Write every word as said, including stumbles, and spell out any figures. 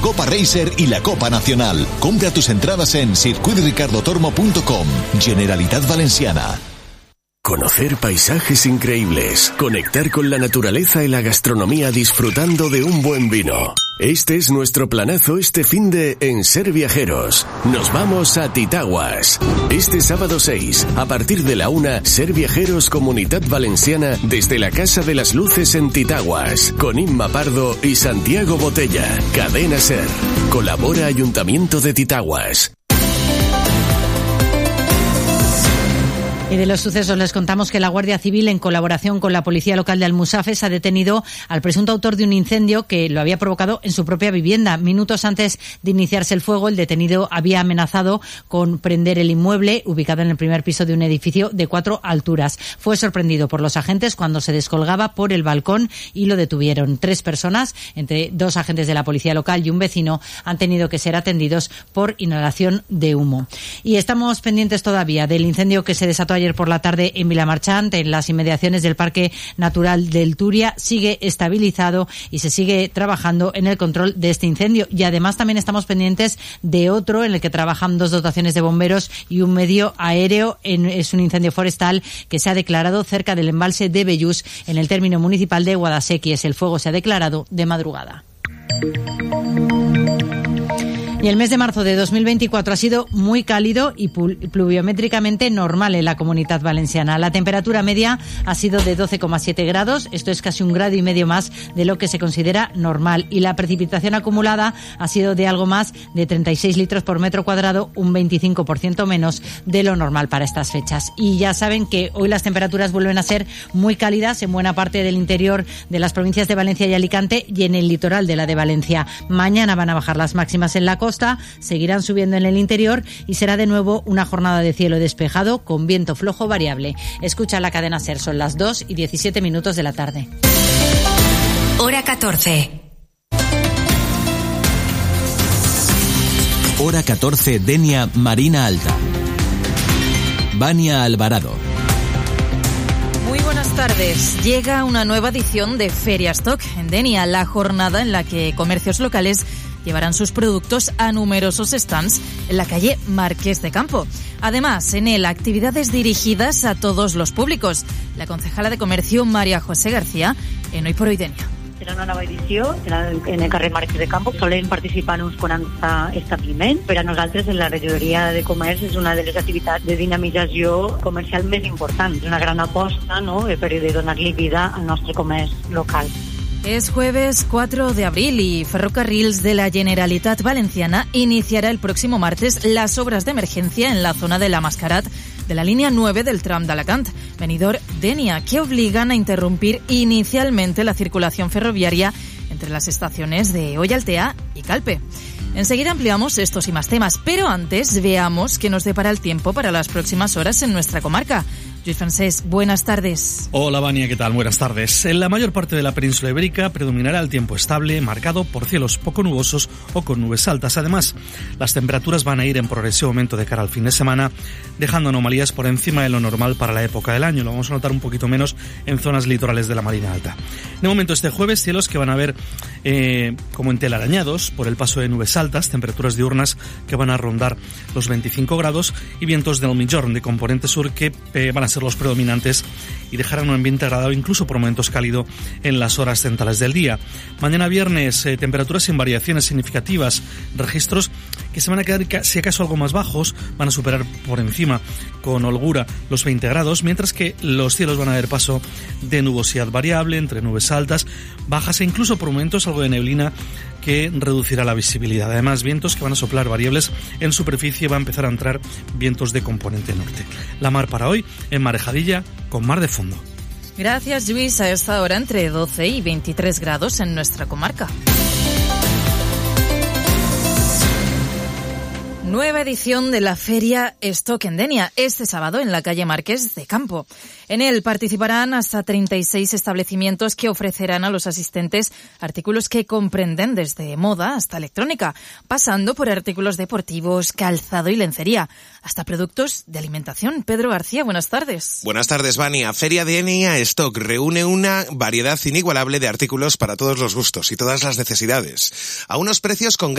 Copa Racer y la Copa Nacional. Compra tus entradas en circuit ricardo tormo punto com. Generalitat Valenciana. Conocer paisajes increíbles, conectar con la naturaleza y la gastronomía disfrutando de un buen vino. Este es nuestro planazo este finde en Ser Viajeros. Nos vamos a Titaguas. Este sábado seis, a partir de la una, Ser Viajeros Comunitat Valenciana desde la Casa de las Luces en Titaguas, con Inma Pardo y Santiago Botella. Cadena Ser. Colabora Ayuntamiento de Titaguas. Y de los sucesos les contamos que la Guardia Civil, en colaboración con la Policía Local de Almusafes, ha detenido al presunto autor de un incendio que lo había provocado en su propia vivienda. Minutos antes de iniciarse el fuego, el detenido había amenazado con prender el inmueble, ubicado en el primer piso de un edificio de cuatro alturas. Fue sorprendido por los agentes cuando se descolgaba por el balcón y lo detuvieron. Tres personas, entre dos agentes de la Policía Local y un vecino, han tenido que ser atendidos por inhalación de humo. Y estamos pendientes todavía del incendio que se desató ayer por la tarde en Vilamarchant, en las inmediaciones del Parque Natural del Túria. Sigue estabilizado y se sigue trabajando en el control de este incendio. Y además también estamos pendientes de otro en el que trabajan dos dotaciones de bomberos y un medio aéreo. En, es un incendio forestal que se ha declarado cerca del embalse de Bellús, en el término municipal de Guadasséquies. El fuego se ha declarado de madrugada. Y el mes de marzo de dos mil veinticuatro ha sido muy cálido y pluviométricamente normal en la Comunitat Valenciana. La temperatura media ha sido de doce coma siete grados, esto es casi un grado y medio más de lo que se considera normal. Y la precipitación acumulada ha sido de algo más de treinta y seis litros por metro cuadrado, un veinticinco por ciento menos de lo normal para estas fechas. Y ya saben que hoy las temperaturas vuelven a ser muy cálidas en buena parte del interior de las provincias de Valencia y Alicante y en el litoral de la de Valencia. Mañana van a bajar las máximas en la costa. Seguirán subiendo en el interior y será de nuevo una jornada de cielo despejado con viento flojo variable. Escucha la cadena SER, son las dos y diecisiete minutos de la tarde. Hora catorce. Hora catorce, Denia, Marina Alta. Vania Alvarado. Muy buenas tardes. Llega una nueva edición de Feria Stock en Denia, la jornada en la que comercios locales llevarán sus productos a numerosos stands en la calle Marqués de Campo. Además, en él, actividades dirigidas a todos los públicos. La concejala de Comercio, María José García, en Hoy por Hoy Denia. Serà una nova edició, serà en el carrer Marquès de Campo. Solen participar uns quaranta establiments. Per a nosaltres, en la regidoria de comerç, és una de les activitats de dinamització comercial més importants. És una gran aposta, no?, per donar-li vida al nostre comerç local. Es jueves cuatro de abril y Ferrocarrils de la Generalitat Valenciana iniciará el próximo martes las obras de emergencia en la zona de la Mascarat de la línea nueve del tram de Alacant, Benidorm-Denia, que obligan a interrumpir inicialmente la circulación ferroviaria entre las estaciones de Ollaldea y Calpe. Enseguida ampliamos estos y más temas, pero antes veamos qué nos depara el tiempo para las próximas horas en nuestra comarca. Luis Francés, buenas tardes. Hola, Vania, ¿qué tal? Buenas tardes. En la mayor parte de la península ibérica predominará el tiempo estable, marcado por cielos poco nubosos o con nubes altas. Además, las temperaturas van a ir en progresivo aumento de cara al fin de semana, dejando anomalías por encima de lo normal para la época del año. Lo vamos a notar un poquito menos en zonas litorales de la Marina Alta. De momento, este jueves, cielos que van a ver eh, como entelarañados por el paso de nubes altas, temperaturas diurnas que van a rondar los veinticinco grados y vientos del Migjorn de componente sur que eh, van a ser los predominantes y dejarán un ambiente agradable, incluso por momentos cálido en las horas centrales del día. Mañana viernes, eh, temperaturas sin variaciones significativas, registros que se van a quedar, si acaso, algo más bajos, van a superar por encima con holgura los veinte grados, mientras que los cielos van a ver paso de nubosidad variable, entre nubes altas, bajas e incluso por momentos algo de neblina que reducirá la visibilidad. Además, vientos que van a soplar variables en superficie, va a empezar a entrar vientos de componente norte. La mar para hoy, en Marejadilla, con mar de fondo. Gracias, Luis. A esta hora entre doce y veintitrés grados en nuestra comarca. Nueva edición de la Feria Stock en Denia, este sábado en la calle Marqués de Campo. En él participarán hasta treinta y seis establecimientos que ofrecerán a los asistentes artículos que comprenden desde moda hasta electrónica, pasando por artículos deportivos, calzado y lencería, hasta productos de alimentación. Pedro García, buenas tardes. Buenas tardes, Vania. Feria Denia Stock reúne una variedad inigualable de artículos para todos los gustos y todas las necesidades, a unos precios con